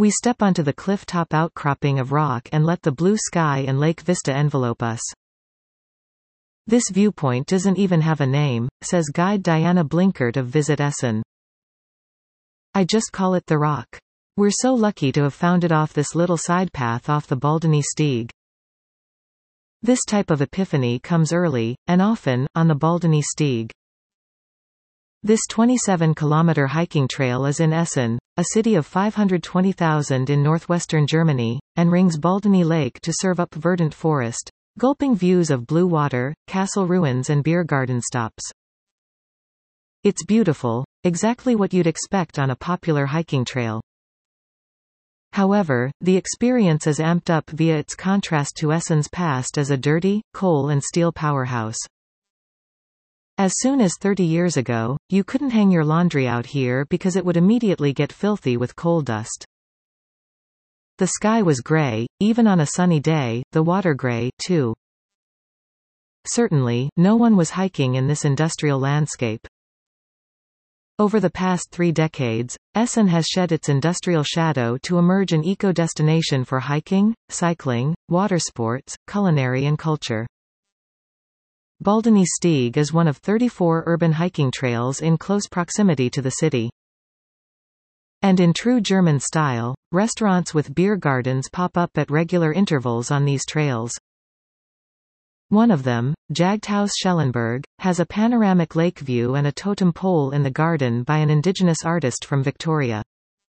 We step onto the cliff-top outcropping of rock and let the blue sky and lake vista envelope us. This viewpoint doesn't even have a name, says guide Diana Blinkert of Visit Essen. I just call it the Rock. We're so lucky to have found it off this little side path off the Baldeny Steig. This type of epiphany comes early, and often, on the Baldeny Steig. This 27-kilometer hiking trail is in Essen, a city of 520,000 in northwestern Germany, and rings Baldeny Lake to serve up verdant forest, gulping views of blue water, castle ruins and beer garden stops. It's beautiful, exactly what you'd expect on a popular hiking trail. However, the experience is amped up via its contrast to Essen's past as a dirty, coal and steel powerhouse. As soon as 30 years ago, you couldn't hang your laundry out here because it would immediately get filthy with coal dust. The sky was gray, even on a sunny day, the water gray, too. Certainly, no one was hiking in this industrial landscape. Over the past 3 decades, Essen has shed its industrial shadow to emerge an eco-destination for hiking, cycling, water sports, culinary and culture. Baldeny Steig is one of 34 urban hiking trails in close proximity to the city. And in true German style, restaurants with beer gardens pop up at regular intervals on these trails. One of them, Jagdhaus Schellenberg, has a panoramic lake view and a totem pole in the garden by an indigenous artist from Victoria.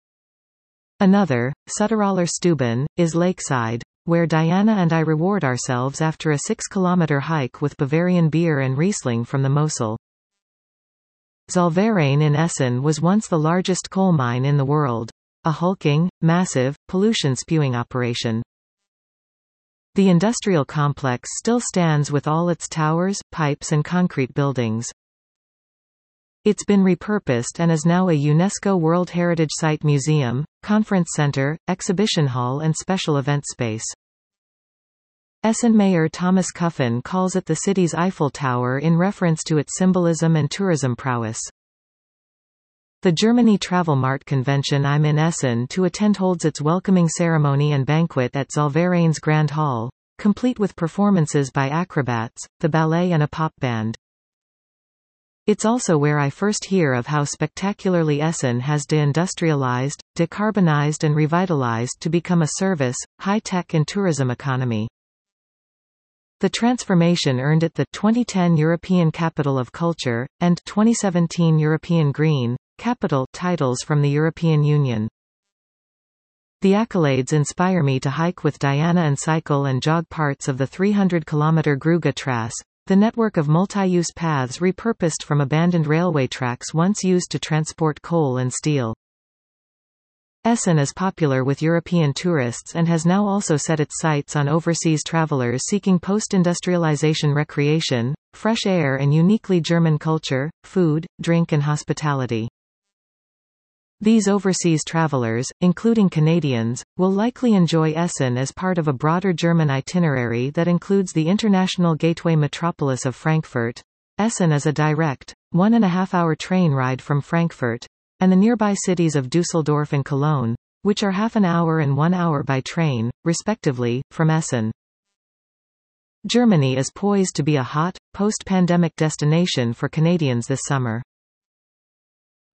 Another, Sutteraller Stuben, is lakeside, where Diana and I reward ourselves after a 6-kilometer hike with Bavarian beer and Riesling from the Mosel. Zollverein in Essen was once the largest coal mine in the world. A hulking, massive, pollution-spewing operation. The industrial complex still stands with all its towers, pipes and concrete buildings. It's been repurposed and is now a UNESCO World Heritage Site museum, conference center, exhibition hall and special event space. Essen Mayor Thomas Kuffen calls it the city's Eiffel Tower in reference to its symbolism and tourism prowess. The Germany Travel Mart convention I'm in Essen to attend holds its welcoming ceremony and banquet at Zollverein's Grand Hall, complete with performances by acrobats, the ballet and a pop band. It's also where I first hear of how spectacularly Essen has deindustrialized, decarbonized and revitalized to become a service, high-tech and tourism economy. The transformation earned it the 2010 European Capital of Culture, and 2017 European Green Capital titles from the European Union. The accolades inspire me to hike with Diana and cycle and jog parts of the 300-kilometer Gruga Trass, the network of multi-use paths repurposed from abandoned railway tracks once used to transport coal and steel. Essen is popular with European tourists and has now also set its sights on overseas travelers seeking post-industrialization recreation, fresh air and uniquely German culture, food, drink and hospitality. These overseas travelers, including Canadians, will likely enjoy Essen as part of a broader German itinerary that includes the international gateway metropolis of Frankfurt. Essen is a direct, 1.5-hour train ride from Frankfurt, and the nearby cities of Düsseldorf and Cologne, which are half an hour and 1 hour by train, respectively, from Essen. Germany is poised to be a hot, post-pandemic destination for Canadians this summer.